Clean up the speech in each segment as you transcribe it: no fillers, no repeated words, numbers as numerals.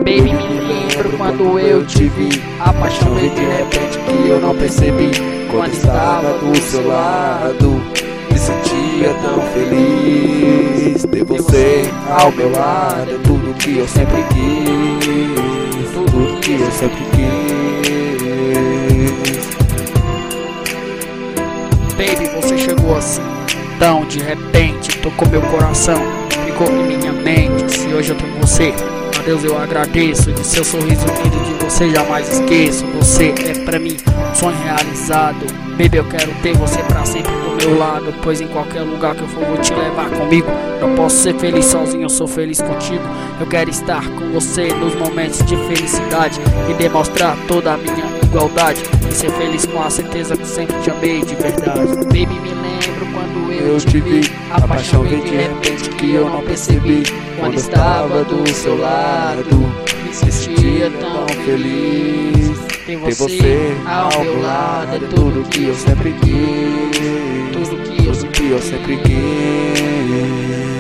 Baby, me lembro quando eu te vi. A paixão veio de repente que eu não percebi. Quando estava do seu lado, me sentia tão feliz. Ter você ao meu lado é tudo que eu sempre quis. Tudo que eu sempre quis. Baby, você chegou assim, tão de repente, tocou meu coração, ficou em minha mente. Se hoje eu tô com você, a Deus eu agradeço. De seu sorriso lindo, de você jamais esqueço. Você é pra mim um sonho realizado. Baby, eu quero ter você pra sempre do meu lado, pois em qualquer lugar que eu for vou te levar comigo. Não posso ser feliz sozinho, eu sou feliz contigo. Eu quero estar com você nos momentos de felicidade e demonstrar toda a minha igualdade, e ser feliz com a certeza que sempre te amei de verdade. Baby, me lembro quando eu te vi. A paixão veio de repente que eu não percebi. Quando estava do seu lado, me sentia tão feliz. Ter você ao meu lado é tudo que eu sempre quis. Tudo que eu sempre quis.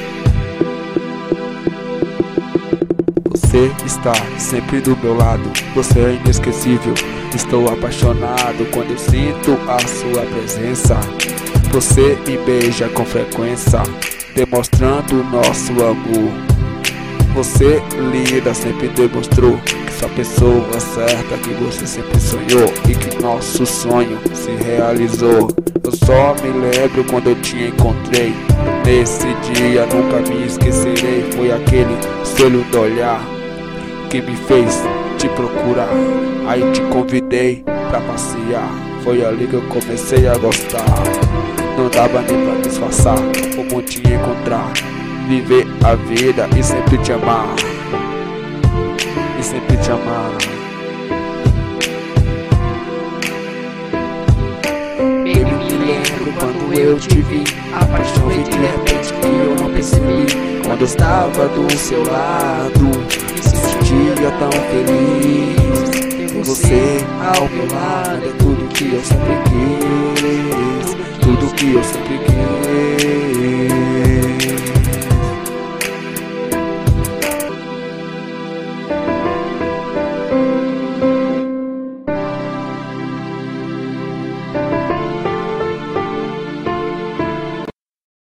Você está sempre do meu lado, você é inesquecível. Estou apaixonado quando eu sinto a sua presença. Você me beija com frequência, demonstrando nosso amor. Você, linda, sempre demonstrou que sou a pessoa certa que você sempre sonhou e que nosso sonho se realizou. Eu só me lembro quando eu te encontrei. Nesse dia nunca me esquecerei. Foi aquele espelho do olhar que me fez te procurar. Aí te convidei pra passear. Foi ali que eu comecei a gostar. Não dava nem pra disfarçar como te encontrar, viver a vida e sempre te amar. E sempre te amar. Baby, me lembro quando eu te vi. A paixão veio de repente que eu não percebi. Quando eu estava do seu lado, me sentia tão feliz. Ter você ao meu lado é tudo que eu sempre quis. Tudo que eu sempre quis.